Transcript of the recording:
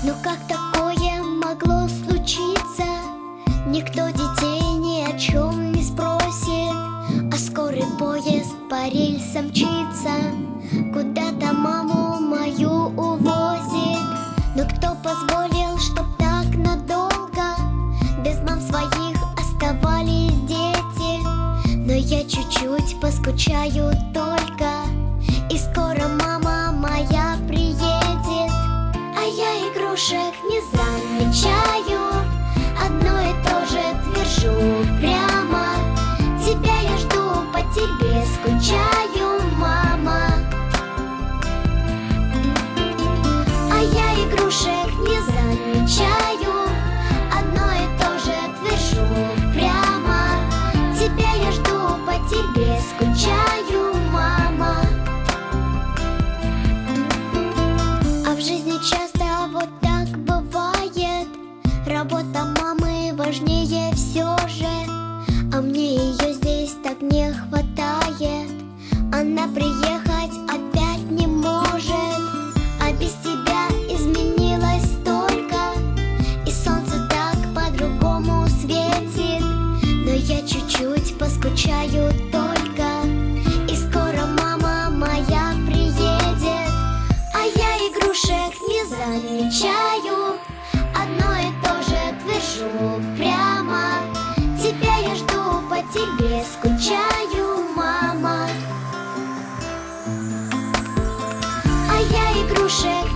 Но как такое могло случиться? Никто детей ни о чем не спросит, а скорый поезд по рельсам мчится, куда-то маму мою увозит. Но кто позволил, чтоб так надолго без мам своих оставались дети? Но я чуть-чуть поскучаю только, и скоро мама моя приедет. А я игрушек не замечаю, одно и то же твержу прямо: тебя я жду, по тебе скучаю, мама. А я игрушек не замечаю, одно и то же твержу прямо: тебя я жду, по тебе скучаю, мама. А в жизни часто вот так бывает, работа мамы важнее все же, а мне ее здесь так не хватает. Она приехать опять не может, а без тебя изменилось столько, и солнце так по-другому светит. Но я чуть-чуть поскучаю только, и скоро мама моя приедет. А я игрушек не замечаю, одно и то же твержу прямо: тебя я жду, по тебе скучаю, мама. А я игрушек